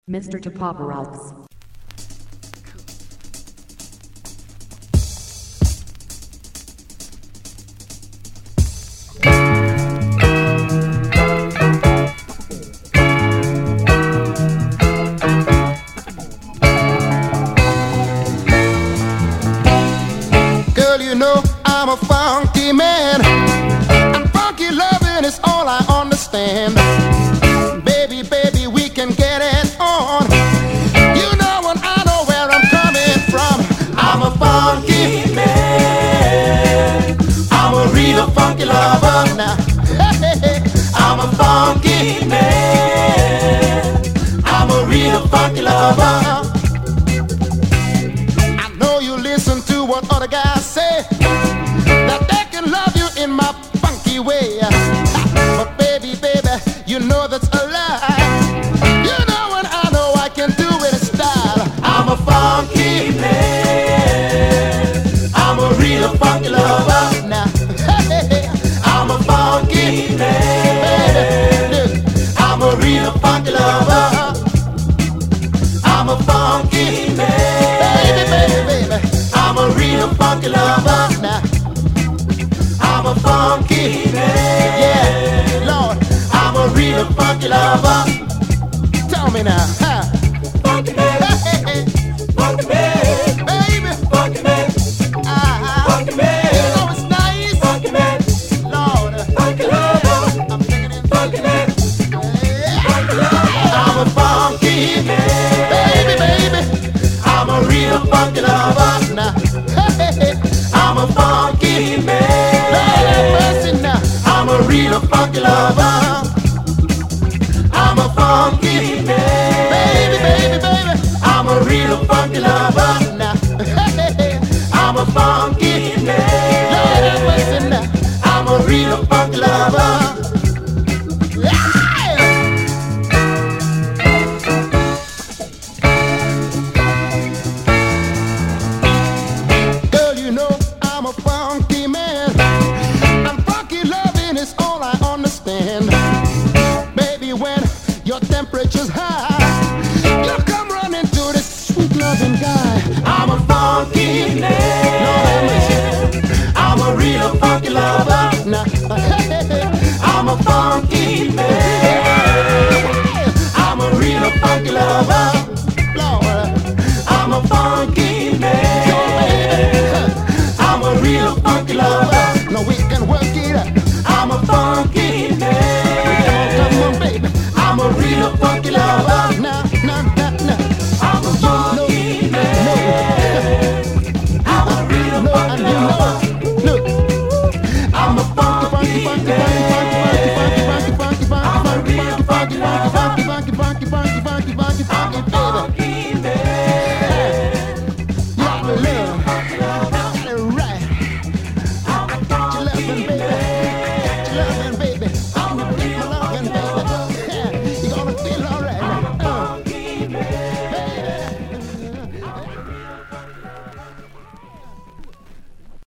Mr. Topoporals. Girl, you know I'm a funky man, and funky loving is all I understand. Baby, baby, we can get it on. You know and I know where I'm coming from. I'm a funky man. I'm a real funky lover now. Hey, hey, I'm a funky man. I'm a real funky lover. I know you listen to what other guys say, that they can love you in my funky way. But baby, baby, you know that's a lie. You know and I know I can do it in style. I'm a funky man. I'm a real funky lover now. Hey, I'm a funky man. Look, I'm a real funky lover. I'm a funky man. Baby, baby, baby, I'm a real funky lover now. I'm a funky man. Yeah, Lord, I'm a real funky lover. Tell me now.